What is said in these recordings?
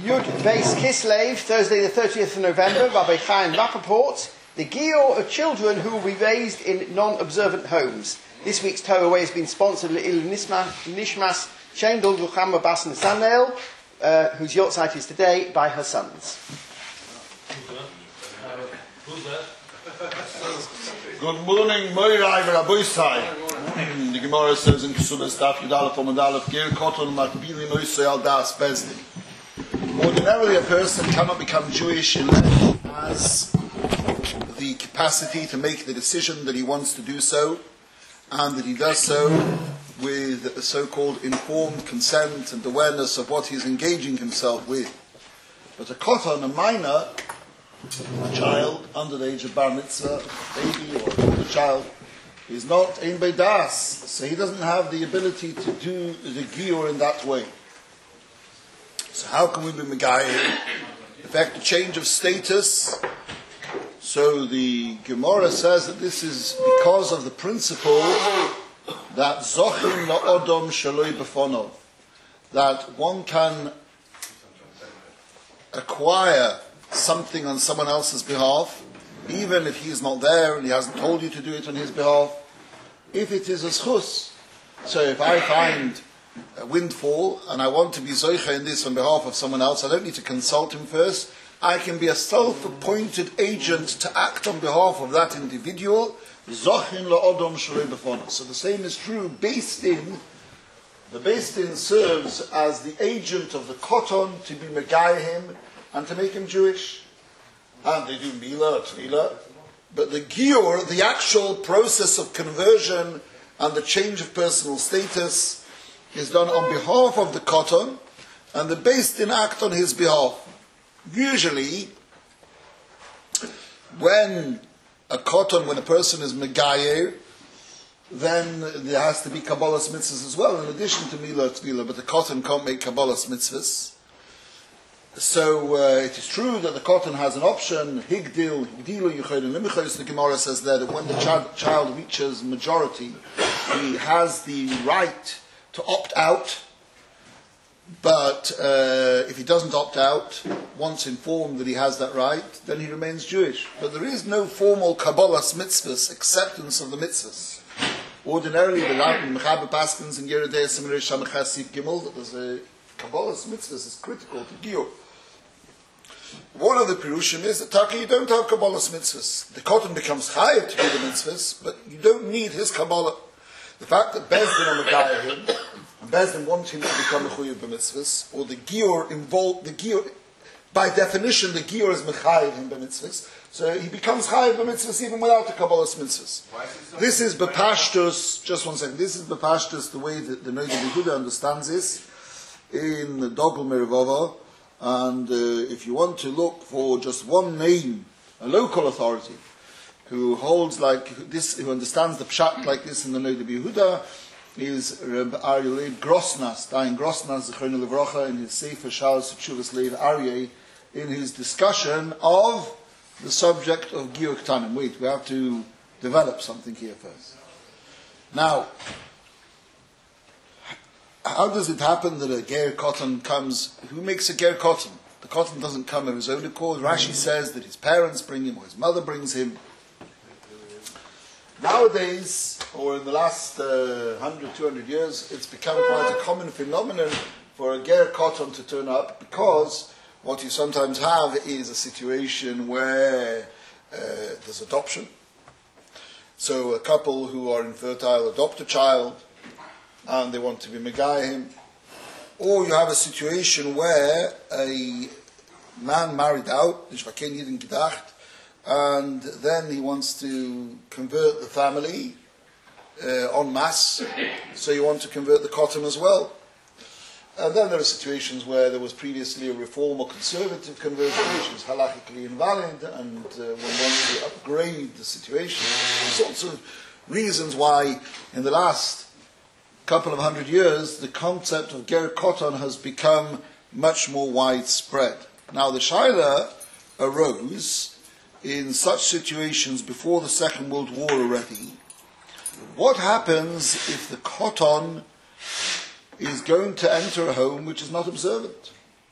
Yud Beis Kislev, Thursday the 30th of November, Rabbi Chaim Rappaport, the Gior of children who will be raised in non-observant homes. This week's Torah Way has been sponsored by Nishmas Shendel Ruchama Bas Nathanael, whose yahrzeit is today, by her sons. Good morning, Moirai Rabosai. The Gemara says in Kesubas Daf Yudalef Omodalef Ger Koton Makbili Noisei Al Das Bezdin. Ordinarily, a person cannot become Jewish unless he has the capacity to make the decision that he wants to do so, and that he does so with a so-called informed consent and awareness of what he's engaging himself with. But a koton, a minor, a child under the age of bar mitzvah, a baby or a child, is not ein beidas, so he doesn't have the ability to do the gior in that way. So how can we be megayeh? In fact, a change of status. So the Gemara says that this is because of the principle that zochim la'odom shaloi befonov, that one can acquire something on someone else's behalf, even if he is not there and he hasn't told you to do it on his behalf, if it is a schus. So if I find a windfall and I want to be zoicha in this on behalf of someone else, I don't need to consult him first. I can be a self-appointed agent to act on behalf of that individual. Zochin la'odom shaloi befonov. So the same is true. Beis Din, the Beis Din serves as the agent of the koton to be megayeh him and to make him Jewish. And they do mila, tefillah. But the gior, the actual process of conversion and the change of personal status, is done on behalf of the koton, and the Beis Din act on his behalf. Usually, when a person is megayer, then there has to be Kabbalah's mitzvahs as well, in addition to Mila Tefillah, but the koton can't make Kabbalah's mitzvahs. So it is true that the koton has an option, Higdilu, Yichayrin, Limichayis. The Gemara says there that when the child reaches majority, he has the right to opt out, but if he doesn't opt out, once informed that he has that right, then he remains Jewish. But there is no formal Kabbalah's mitzvahs, acceptance of the mitzvahs. Ordinarily, the Mechaber Paskins in Yeridei Seminary Shamachasif Gimel, that there's a Kabbalah's mitzvahs is critical to Giyur. One of the Pirushim is that Taki, you don't have Kabbalah's mitzvahs. The Koton becomes chayav to do the mitzvahs, but you don't need his Kabbalah. The fact that Bezdin on the guy him, and Bezdin wants him to become a chuyav b'mitzvahs, or the gior involved, the gior, by definition, the gior is mechayiv him b'mitzvahs, so he becomes chayiv b'mitzvahs even without the Kabbalah's mitzvahs. This is b'pashtus, just one second, this is b'pashtus the way that the Noda B'Yehuda understands this, in the Dogel Merivava, and if you want to look for just one name, a local authority, who holds like this, who understands the pshat like this in the Noda B'Yehuda, is Reb Aryeh Leib Grosnas, Dayan Grosnas, Zechron Levracha, in his Sefer Shalos Tshuvas Leib Aryeh, in his discussion of the subject of Gior Ktanim. Wait, we have to develop something here first. Now, how does it happen that a ger koton comes? Who makes a ger koton? The koton doesn't come of his own accord. Rashi says that his parents bring him, or his mother brings him. Nowadays, or in the last 100, 200 years, it's become quite a common phenomenon for a ger koton to turn up, because what you sometimes have is a situation where there's adoption. So a couple who are infertile adopt a child, and they want to be megayeh. Or you have a situation where a man married out, Nishvaken Yidin Gedacht, and then he wants to convert the family en masse, so you want to convert the koton as well. And then there are situations where there was previously a reform or conservative conversion, which is halachically invalid, and one wants to upgrade the situation. There's sorts of reasons why in the last couple of 100 years, the concept of ger koton has become much more widespread. Now, the shaila arose in such situations before the Second World War already. What happens if the koton is going to enter a home which is not observant?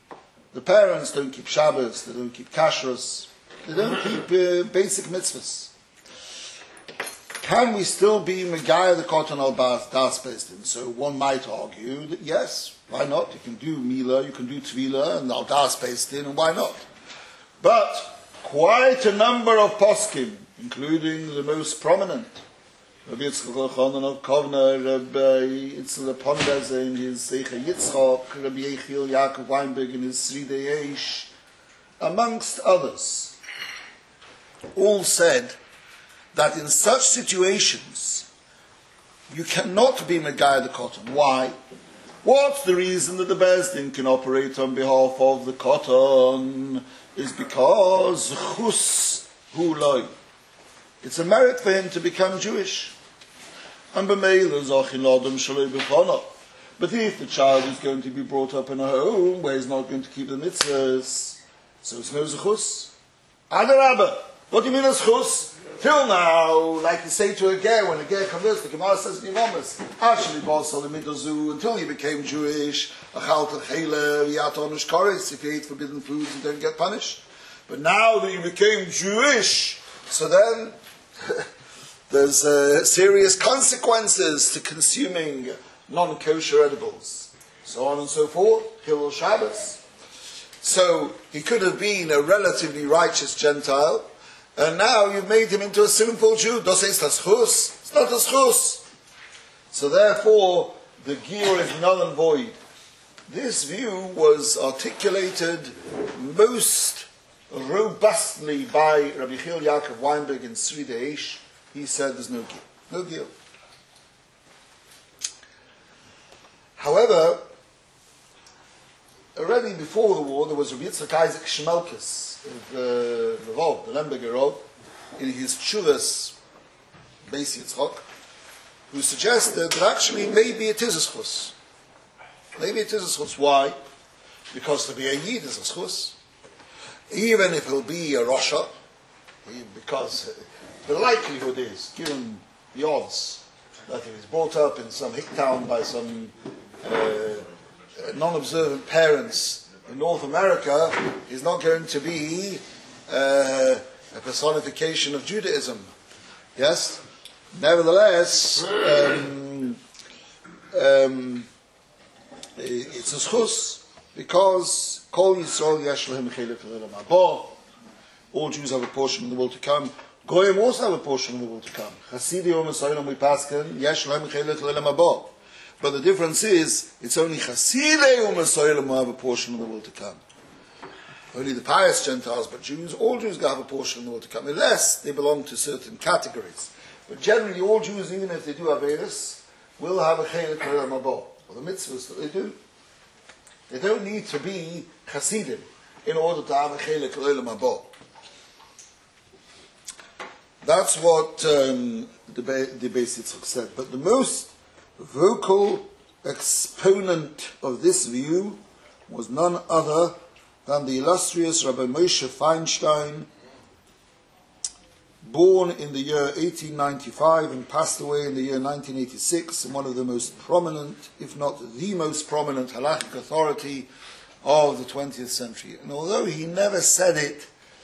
The parents don't keep Shabbos, they don't keep Kashrus, they don't keep basic mitzvahs. Can we still be Megaya the Koton al Das Bezdin? So one might argue that yes, why not? You can do Mila, you can do Tvila and al Das Bezdin, and why not? But quite a number of poskim, including the most prominent, Rabbi Yitzchak Elchanan of Kovna, Rabbi Yitzchak Pondes in his Seicha Yitzchak, Rabbi Yechiel Yaakov Weinberg in his Sridei Eish, amongst others, all said that in such situations you cannot be Megaya the Koton. Why? What's the reason that the Bezdin can operate on behalf of the Koton? Is because Chus Hu Loi. It's a merit for him to become Jewish. And B'meila Zachin L'Adam Shaloi B'chana. But if the child is going to be brought up in a home where he's not going to keep the mitzvahs, so it's no Zechus. Adarabba. What do you mean as Chus? Till now, like you say to a ger, when a ger converts, the Gemara says in Yivamis, actually, until he became Jewish, if he ate forbidden foods, he don't get punished. But now that he became Jewish, so then there's serious consequences to consuming non-kosher edibles, so on and so forth, Hillel Shabbos. So he could have been a relatively righteous Gentile, and now you've made him into a sinful Jew. Dos es das chus? It's not das chus. So therefore, the Giyur is null and void. This view was articulated most robustly by Rabbi Yechiel Yaakov Weinberg in Sridei Eish. He said there's no Giyur. No Giyur. However, already before the war, there was Rabbi Yitzchak Isaac Shmelkes, the Lemberger Rav, in his Tshuvas Beis Yitzchak, who suggested that actually maybe it is a schus. Maybe it is a schus. Why? Because to be a Yid is a schus. Even if he'll be a Rasha, because the likelihood is, given the odds, that if he's brought up in some hick town by some non-observant parents in North America, is not going to be a personification of Judaism. Yes? Nevertheless, it's a schus, because Kol Yisrael Yesh Lahem Chelek L'Olam Haba. All Jews have a portion in the world to come. Goyim also have a portion in the world to come. Chasidi Yom Yisrael we pasken Yesh Lahem Chelek L'Olam Haba. But the difference is, it's only Chasidei U'Mesoilim who have a portion of the world to come. Only the pious Gentiles, but Jews, all Jews have a portion of the world to come, unless they belong to certain categories. But generally, all Jews, even if they do Averis, will have a Chelek L'Olam Haba, or the mitzvahs that they do. They don't need to be Chasidim in order to have a Chelek L'Olam Haba. That's what the Beis Yitzchak said. But the most vocal exponent of this view was none other than the illustrious Rabbi Moshe Feinstein, born in the year 1895 and passed away in the year 1986, and one of the most prominent, if not the most prominent, halachic authority of the 20th century. And although he never said it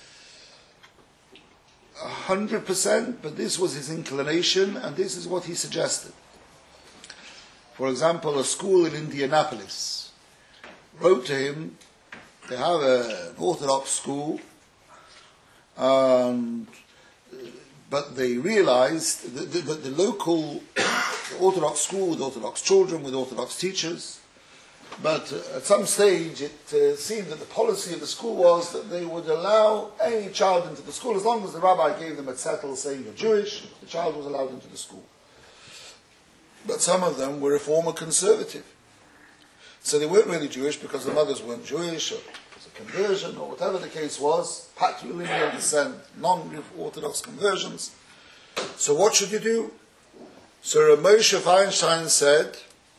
100%, but this was his inclination, and this is what he suggested. For example, a school in Indianapolis wrote to him. They have an Orthodox school, but they realized that the local Orthodox school with Orthodox children, with Orthodox teachers, but at some stage it seemed that the policy of the school was that they would allow any child into the school as long as the rabbi gave them a zettel saying you're Jewish, the child was allowed into the school. But some of them were Reform or conservative. So they weren't really Jewish because the mothers weren't Jewish, or it was a conversion, or whatever the case was, patrilineal descent, non-Orthodox conversions. So what should you do? So Rav Moshe Feinstein said,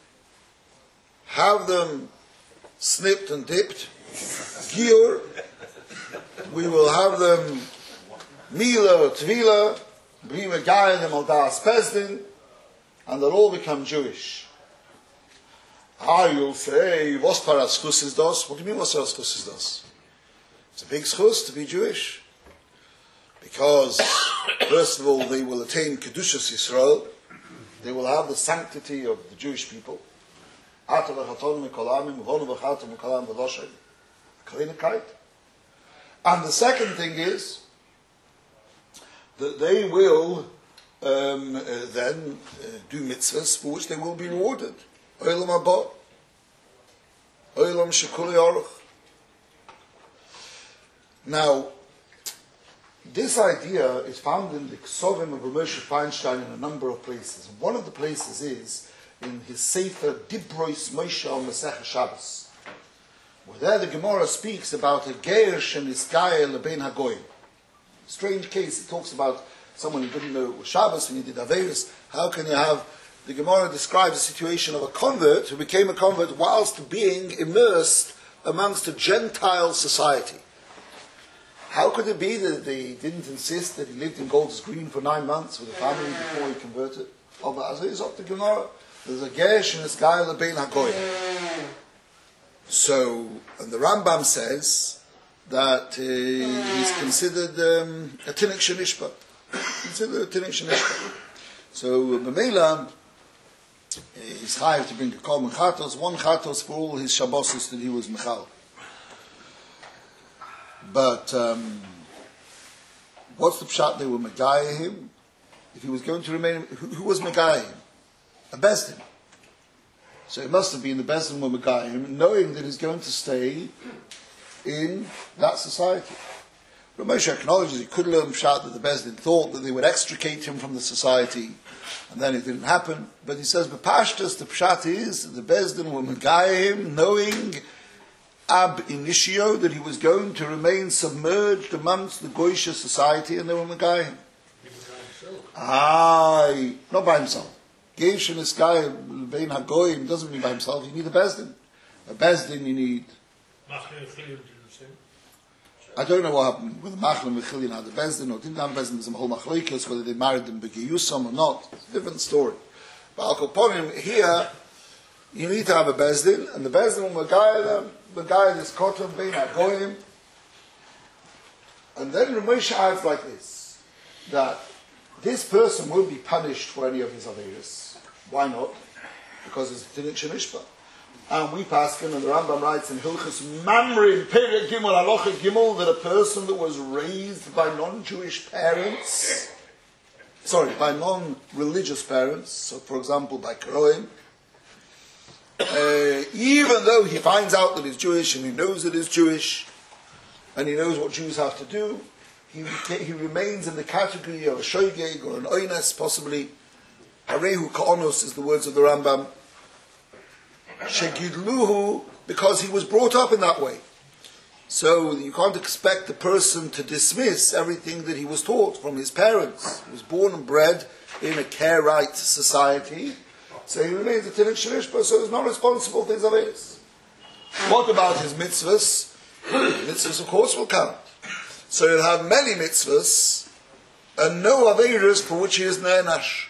have them snipped and dipped, Giyur, we will have them Mila or Tvila, bring a guy in them al Das Bezdin, and they'll all become Jewish. You'll say, what's paraschus is das? What do you mean, what's paraschus is das? It's a big schus to be Jewish. Because, first of all, they will attain Kedushas Yisrael. They will have the sanctity of the Jewish people. And the second thing is that they will then do mitzvahs for which they will be rewarded. Olam haba, Olam shekuli aruch. Now, this idea is found in the Ksovim of Moshe Feinstein in a number of places. One of the places is in his Sefer Dibrois Moshe al Masech Shabbos, where there the Gemara speaks about a Geir Sheniskaya Lebein Hagoyim. Strange case. It talks about someone who didn't know it was Shabbos when he did Averis. How can you have... The Gemara describes the situation of a convert who became a convert whilst being immersed amongst a Gentile society. How could it be that they didn't insist that he lived in Golders Green for 9 months with a family before he converted? Oh, but as it's up to Gemara, there's a Gesh and this guy Lebein Hagoyim. So, and the Rambam says that he's considered a Tinnik Shenishpa. Considered a Tinnik Shenishpa. So, B'meila, he's chayav to bring a Korban Chatos, one Chatos for all his Shabbos that he was Mechal. But what's the pshat? They were Megayah him. If he was going to remain, who was Megayah him? A Bezdin. So it must have been the Bezdin were Megayah him, knowing that he's going to stay in that society. Ramosha acknowledges he could learn pshat that the Bezdin thought that they would extricate him from the society, and then it didn't happen. But he says, B'pashtas, the pshat is that the Bezdin were Megayah him, knowing ab initio that he was going to remain submerged amongst the Goyish society, and they were Megayah him. Not by himself. Geish and this guy, Bein HaGoyim, doesn't mean by himself. You need a Bezdin. A Bezdin you need. I don't know what happened with the Machlin and Chilin had a Bezdin or didn't have a Bezdin. There's a whole Machlekes, whether they married them Begiyusam or not. It's a different story. But Al Koponim, here, you need to have a Bezdin, and the Bezdin will Megayah this Kotam Bein HaGoyim. And then Ramosha adds like this, that this person won't be punished for any of his averis. Why not? Because it's a Tinnik Shenishpa. And we paskin, and the Rambam writes in Hilchus Mamrim Perek Gimel Halacha Gimel, that a person that was raised by non-Jewish parents, by non-religious parents, so for example by Karoim, even though he finds out that he's Jewish and he knows that he's Jewish and he knows what Jews have to do, he remains in the category of a shoygeg or an oines, possibly. Harehu ka'onos is the words of the Rambam. Shegidluhu, because he was brought up in that way. So you can't expect the person to dismiss everything that he was taught from his parents. He was born and bred in a Karaite society, so he remains a Tinnik Shenishpa, so he's not responsible for his averis. What about his mitzvahs? Mitzvahs, of course, will count. So he'll have many mitzvahs and no averis for which he is ne'enash.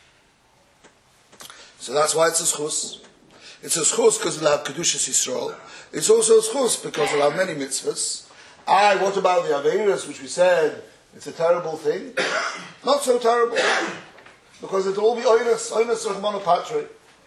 So that's why it's a schus. It's a schus because he'll have Kedushas Yisrael. It's also a schus because he'll have many mitzvahs. What about the averis, which we said it's a terrible thing? Not so terrible, because it'll all be oines of monopatry.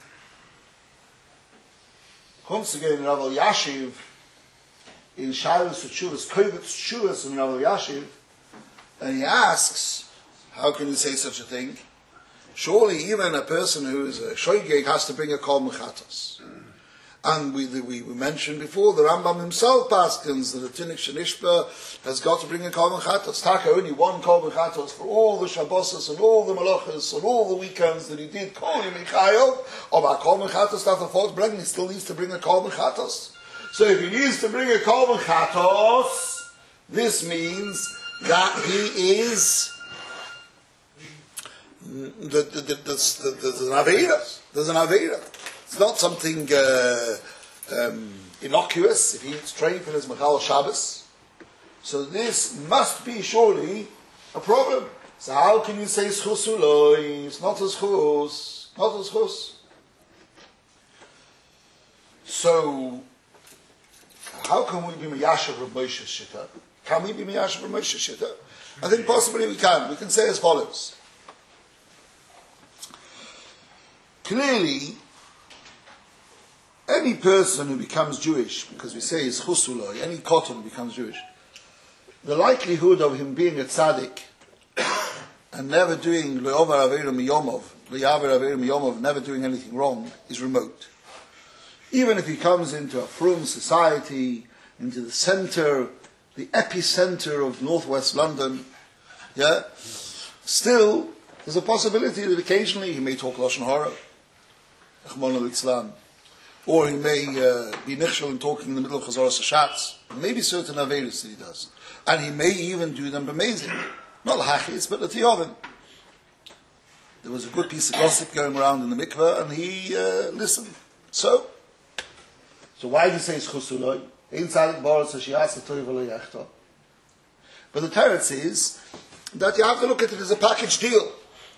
Comes again Rav Yashiv in Shalos Tshuvas, Kovetz Tshuvas in Rav Yashiv, and he asks, how can you say such a thing? Surely even a person who is a shoygeg has to bring a Korban Chatos. And we mentioned before, the Rambam himself paskins that the Tinnik Shenishpa has got to bring a Korban Chatos. Taka only one Korban Chatos for all the Shabbos and all the Malachas and all the weekends that he did call him Mikhail, or by Korban Chatos that the fourth bring, he still needs to bring a Korban Chatos. So if he needs to bring a Korban Chatos, this means that he is there's an Aveira. There's an Aveira. It's not something innocuous if he eats treif in his Mechal Shabbos. So this must be surely a problem. So how can you say schus uloi? It's not a schus. Not a schus. So, how can we be Miyashav Rav Moshe's Shita? Can we be Miyashav Rav Moshe's Shita? I think possibly we can. We can say as follows. Clearly, any person who becomes Jewish, because we say is Chusuloi, any Koton who becomes Jewish, the likelihood of him being a tzaddik and never doing Le'ovar Aveira Miyomov, never doing anything wrong, is remote. Even if he comes into a frum society, into the center, the epicenter of northwest London, yeah, still there's a possibility that occasionally he may talk Lashon Hara, or he may be nichshel in talking in the middle of Chazoras HaShatz. Maybe certain Averis that he does. And he may even do them b'mezid. Not l'hachis, but l'tiyovim. There was a good piece of gossip going around in the mikveh, and he listened. So why do you say it's chusuloi? But the teretz is that you have to look at it as a package deal.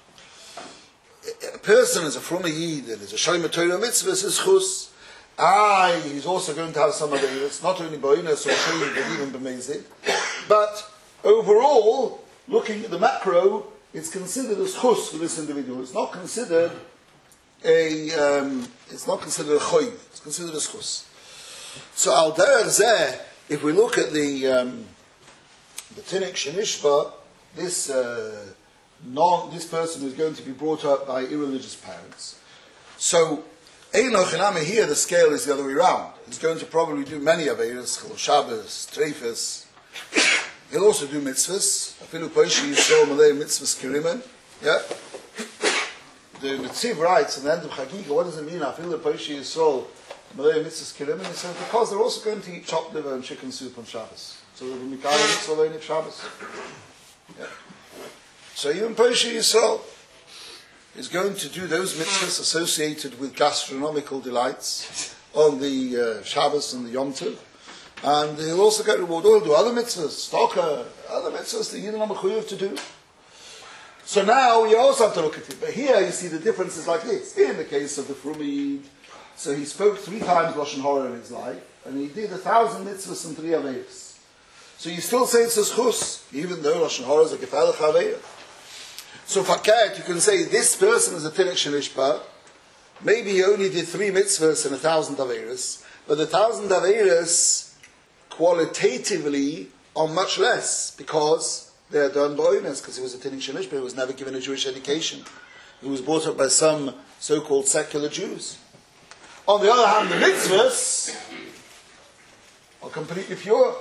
A person is a frum yid and is a shomer Torah mitzvah is chus. He's also going to have some of it. It's not only boinus or shomer, but even b'mezid. But overall, looking at the macro, it's considered as chus for this individual. It's not considered a choiv. It's considered as chus. So al derech zeh, if we look at the Tinnik Shenishba, this person is going to be brought up by irreligious parents. So, Eino Chiname here, the scale is the other way around. He's going to probably do many Averis, Chilul Shabbos, Treifas. He'll also do mitzvahs. Afilu Poishi Yisrael Malay mitzvahs Kirimen. Yeah? The Netziv writes in the end of Chagiga, what does it mean? Afilu Poishi Yisrael Malay mitzvahs Kirimen. He says, because they're also going to eat chopped liver and chicken soup on Shabbos. So they'll be Mikayah mitzvah Leinik Shabbos. Yeah. So even Poishi Yisrael is going to do those mitzvahs associated with gastronomical delights on the Shabbos and the Yom Tov. And he'll also get reward. He'll do other mitzvahs, stalker, other mitzvahs that Yidden are mechuyev to do. So now you also have to look at it. But here you see the difference is like this. In the case of the Frumid, so he spoke 3 times Lashon Hara in his life, and he did 1,000 mitzvahs and 3 averos. So you still say it's a chus, even though Lashon Hara is a gefalach aveira. So faket, you can say this person is a Tinnik Shenishba. Maybe he only did 3 mitzvahs and 1,000 averos, but the 1,000 averos qualitatively are much less because they are done boinus, because he was a Tinnik Shenishba, he was never given a Jewish education. He was brought up by some so-called secular Jews. On the other hand, the mitzvahs are completely pure.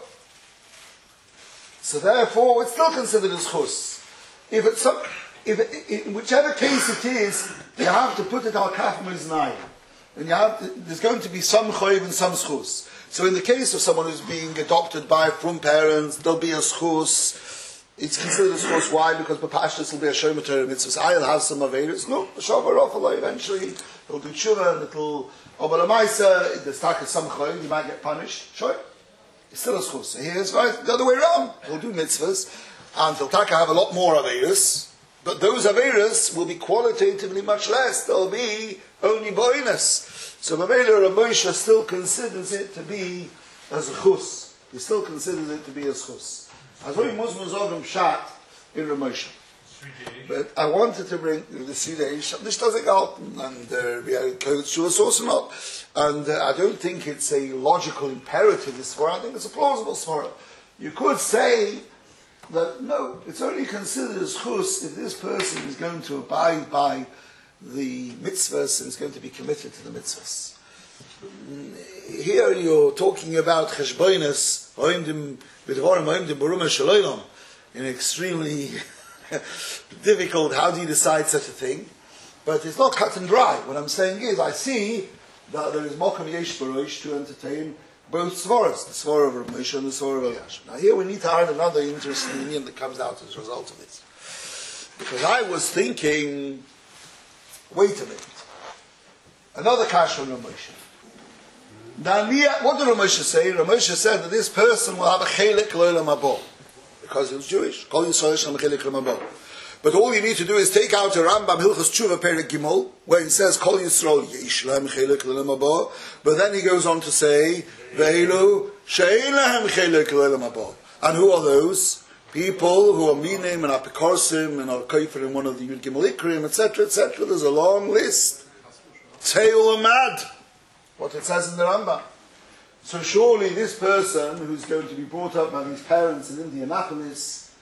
So therefore, it's still considered as chus. In whichever case it is, you have to put it al kaf miznayim. And there's going to be some choiv and some schus. So in the case of someone who's being adopted from parents, there'll be a schus. It's considered a schus. Why? Because B'pashtus will be a shomer Torah mitzvahs. I'll have some averis. No, the shomer rofallah eventually. He'll do tshuva and it'll obalamaisa. The stack is some choiv. You might get punished. Sure. It's still a schus. So here's right the other way around. He'll do mitzvahs. And he'll have a lot more averis. But those averis will be qualitatively much less. They'll be only boinus. So Mamela Rav Moshe still considers it to be as a chus. He still considers it to be as chus. I thought Muslim Zogam Shat in Rav Moshe. But I wanted to bring the Sidei. This doesn't help, and we are close to us also not. And I don't think it's a logical imperative, this svara. I think it's a plausible svara. You could say that no, it's only considered as chus if this person is going to abide by the mitzvahs and is going to be committed to the mitzvahs. Here you're talking about cheshboinus, in extremely difficult, how do you decide such a thing? But it's not cut and dry. What I'm saying is, I see that there is mokum yesh barosh to entertain both svaras, the svara of Rav Moshe and the svara of Elash. Now here we need to iron another interesting union that comes out as a result of this. Because I was thinking, wait a minute. Another kasha on Rav Moshe. Now, what did Rav Moshe say? Rav Moshe said that this person will have a chelik lo'olam habo, because he was Jewish. Kol Yisrael shem chelik lo'olam habo. But all you need to do is take out a Rambam Hilchos Tshuva Perek Gimel, where it says Kol Yisrael Yesh Lahem Chelek L'Olam Haba, but then he goes on to say Ve'elu She'ein Lahem Chelek L'Olam Haba. And who are those? People who are Minim and Apikorsim and are Kaifer in one of the Yud Gimel Ikrim, etc., etc. There's a long list. Teil Amad, what it says in the Rambam. So surely this person who's going to be brought up by his parents in Indianapolis,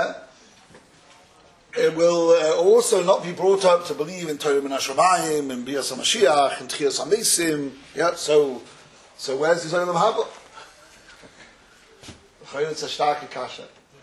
it will also not be brought up to believe in Torah Min HaShamayim and Bias HaMashiach and Tchias HaMesim. So where's his Olam Haba? It's a starke kasha.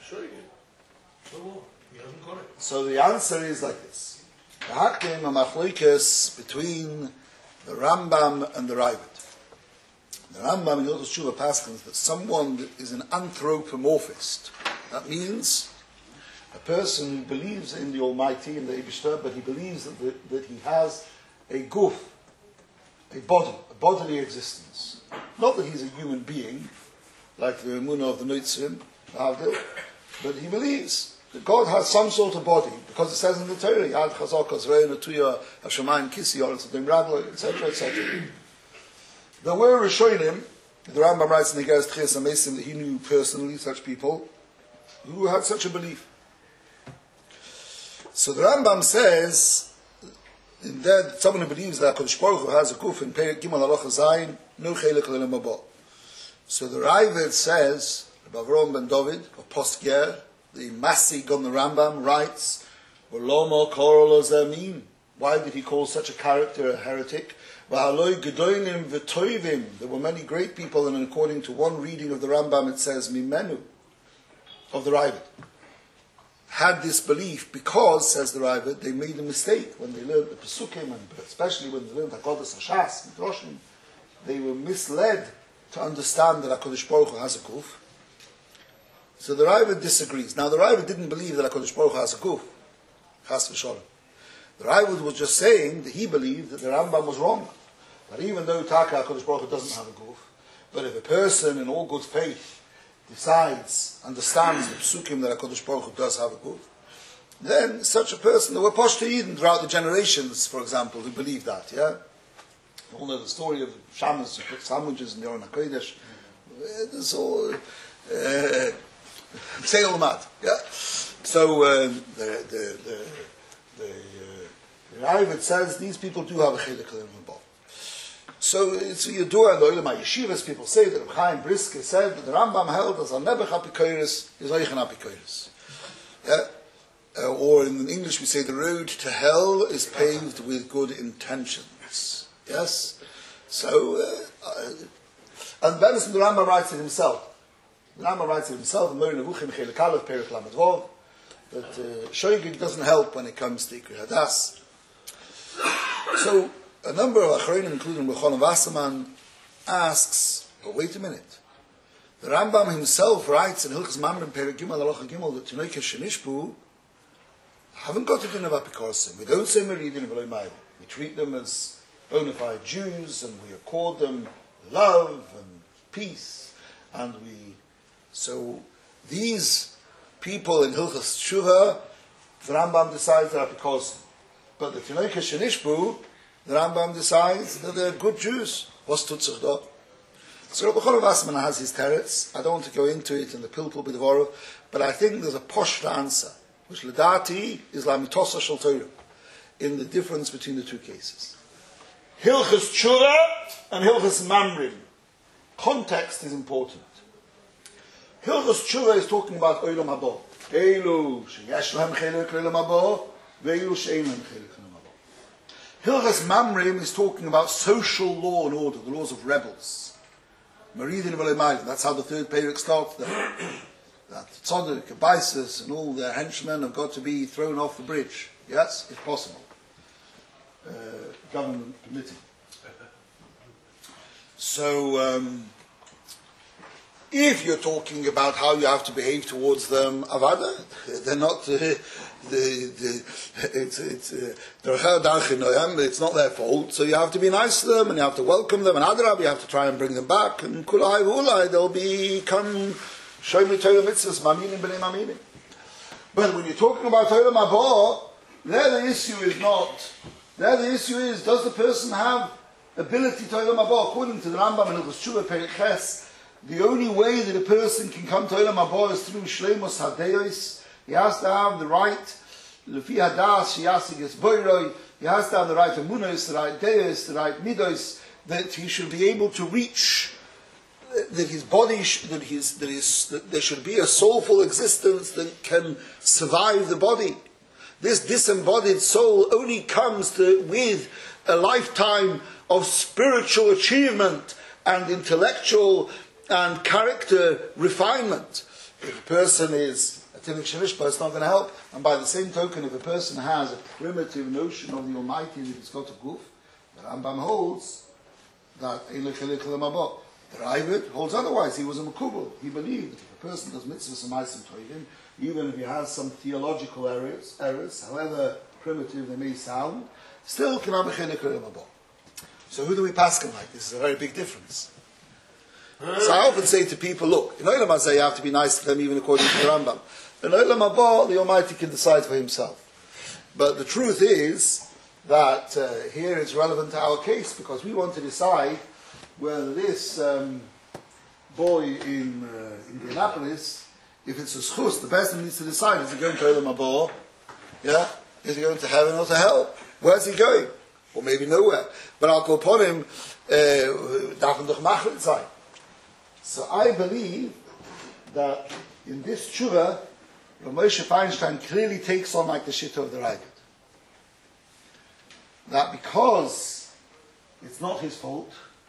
So the answer is like this: the Hakdim Machloikes between the Rambam and the Raavad. The Rambam in Hilchos Tshuva paskins that someone that is an anthropomorphist. That means a person who believes in the Almighty and the Eibishter, but he believes that he has a guf, a bodily existence. Not that he's a human being, like the Emunah of the Noitzim, but he believes that God has some sort of body, because it says in the Torah, Yad Chazak Azrei Natuya Hashemayim Kisi Yoretz Adim Radlo, etc., etc. There were Rishonim, the Rambam writes in the Geras Tchias HaMesim that he knew personally such people who had such a belief. So the Rambam says that someone who believes that HaKadosh Baruch Hu has a guf in Perek Gimel Halacha Zayin, no chelek l'olam haba. So the Raavad says, Rabbi Avraham ben David, of Posger, the Masig on the Rambam, writes, V'lomo korol lo zamin. Why did he call such a character a heretic? V'haloi gedolim v'toivim. There were many great people, and according to one reading of the Rambam, it says, Mimenu, of the Raavad, had this belief because, says the Raavad, they made a mistake when they learned the Pesukim, and especially when they learned Haggadah Hashas, Midrashim, they were misled to understand that HaKadosh Baruch Hu has a guf. So the Raavad disagrees. Now the Raavad didn't believe that HaKadosh Baruch Hu has a guf. Chas v'sholem. The Raavad was just saying that he believed that the Rambam was wrong. That even though Taka HaKadosh Baruch Hu doesn't have a guf, but if a person in all good faith decides, understands the Pesukim that HaKadosh Baruch Hu does have a guf, then such a person, there were Pashto Yidden throughout the generations, for example, who believed that, You all know the story of Shammos who put sandwiches in the Aron HaKodesh. It's all Seil Mat. So the Raavad says these people do have a chilek l'olam haba. So it's Yadua and the Olam HaYeshivas, people say that Reb Chaim Brisker said that the Rambam held as Al-Nebuch HaPikoros is Eichen HaPikoros. Or in English we say the road to hell is paved with good intentions. Yes? So, and Benison the Rambam writes it himself. The Rambam writes it himself in Moreh Nevuchim Chelek Aleph Perek Lamed Vav, that Shoigig doesn't help when it comes to Ikri Hadas. So, a number of Achronim, including Rechonim Wasserman, asks, but wait a minute. The Rambam himself writes in Hilchos Mamrim Perek Gimel Halacha Gimel that Tinoike Shenishpu haven't got it in a Apikorsim. We don't say Meridin V'lo Mayim. We treat them as bona fide Jews, and we accord them love and peace, and so these people in Hilchos Tshuva, the Rambam decides they're Apikorsim. But the Tinoike Shenishpu, the Rambam decides that they're good Jews. Was tut sich da? So Rabbi Cholim Wasserman has his teretz. I don't want to go into it in the Pilpul B'Devorov, but I think there's a posh answer, which Ledati is la mitosa shel Torah, in the difference between the two cases. Hilchos Tshuva and Hilchos Mamrim. Context is important. Hilchos Tshuva is talking about Olam Haba. Eilu sheyesh lahem chelek l'olam haba, ve'eilu she'ein lahem chelek l'olam haba. Hilchos Mamrim is talking about social law and order, the laws of rebels. Meridin v'lo mayim. That's how the third perek starts there. That Tzaddik, Abaisis, and all their henchmen have got to be thrown off the bridge. Yes, if possible. Government permitting. So, if you're talking about how you have to behave towards them, Avada, they're not it's not their fault. So you have to be nice to them, and you have to welcome them, and Adarab, you have to try and bring them back, and Kulai Vulai, they'll become Shoymi Torah Mitzvahs, Maminim B'nei Maminim. But when you're talking about Olam Haba, there the issue is not. There the issue is, does the person have ability to Olam Haba? According to the Rambam in Hilchos Tshuva Perek Ches, the only way that a person can come to Olam Haba is through Shleimus Hadeyos. He has to have the right, Lefi Hadas, Sheyasig Es Boiroi. He has to have the right Emunos, the right Deos, the right Midos, that he should be able to reach, that his body, that there should be a soulful existence that can survive the body. This disembodied soul only comes with a lifetime of spiritual achievement and intellectual and character refinement. If a person is a Tinnik Shenishba, it's not going to help. And by the same token, if a person has a primitive notion of the Almighty that he's got a guf, the Rambam holds that the Ravid holds otherwise. He was a Makubal. He believed that if a person does mitzvahs and ma'asim tovim, even if he has some theological errors, however primitive they may sound, still can have a chelik olam haba. So who do we paskin like? This is a very big difference. So I often say to people, look, in Olam Hazeh you have to be nice to them even according to the Rambam. In Olam Haba, the Almighty can decide for himself. But the truth is that here it's relevant to our case because we want to decide whether this boy in Indianapolis, if it's a schus, the person needs to decide, is he going to Olam Haba? Yeah? Is he going to heaven or to hell? Where's he going? Or maybe nowhere. But I'll go upon him, so I believe that in this tshuva, Rav Moshe Feinstein clearly takes on like the Shitta of the Ravid. That because it's not his fault,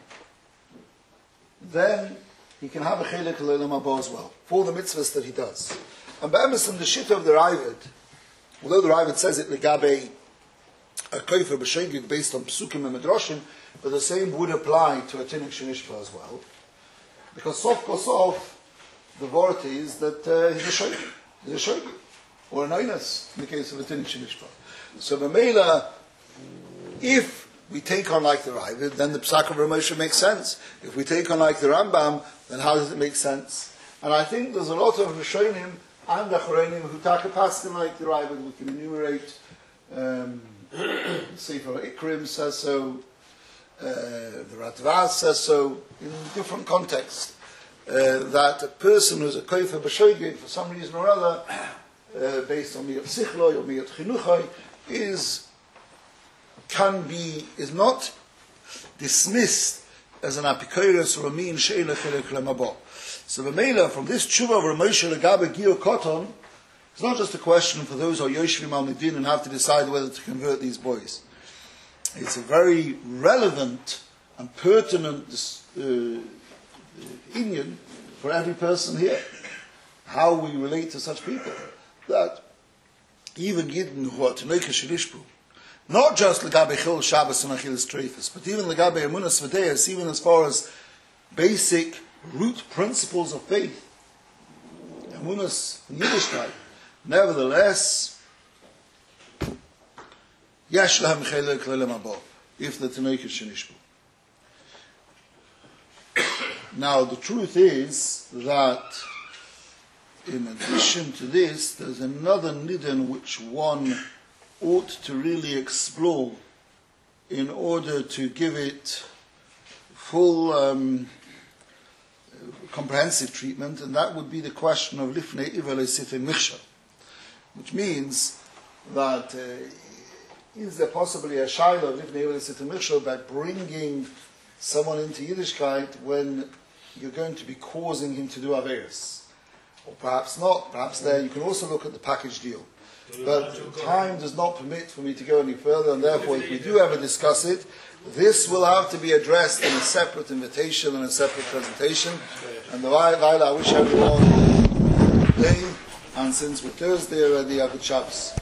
then he can have a chelik l'olam haba as well, for the mitzvahs that he does. And be'emes the Shitta of the Ravid, although the Ravid says it legabe a kofer b'shegig based on psukim and midrashim, but the same would apply to a Tinnik Shenishba as well. Because sof kosof, the word is that he's a shogeg. He's a shogeg. Or an oinus, in the case of a Tinnik Shenishba. So b'meila, if we take on like the Ravid, then the Psak of Rav Moshe makes sense. If we take on like the Rambam, then how does it make sense? And I think there's a lot of Rishonim and Achronim who take a paskin like the Ravid. We can enumerate, Sefer Ikrim says so, the Ratvaz says so, in different contexts, that a person who's a kofer b'shogeg for some reason or other, based on miyat sichloi or miyat chinuchoi, is not dismissed as an apikoros or a mean she'ela chelek lemabo. So the Mela, from this tshuva of Rav Moshe legabe Gio Koton, it's not just a question for those who are yoshvim al midin and have to decide whether to convert these boys. It's a very relevant and pertinent inyan for every person here. How we relate to such people. That even Yidden who are Tanoika Shirishpu, not just Legabe Chil Shabbos and Achilas Treifus, but even Legabe Emunas V'deis, even as far as basic root principles of faith, Emunas and Yiddishkeit, nevertheless, Yesh Lahem Chelek Le'Olam Haba, if the Tanoika Shenishbu. Now, the truth is that in addition to this, there's another nidden which one ought to really explore in order to give it full comprehensive treatment, and that would be the question of Lifnei Ivel Sifei Michshel, which means that is there possibly a shayla of Lifnei Ivel Sifei Michshel by bringing someone into Yiddishkeit when you're going to be causing him to do Averis? Or perhaps not. Perhaps there you can also look at the package deal. But time does not permit for me to go any further, and therefore if we do ever discuss it, this will have to be addressed in a separate invitation and a separate presentation. And the I wish everyone a good day, and since we're Thursday already, a good Shabbos.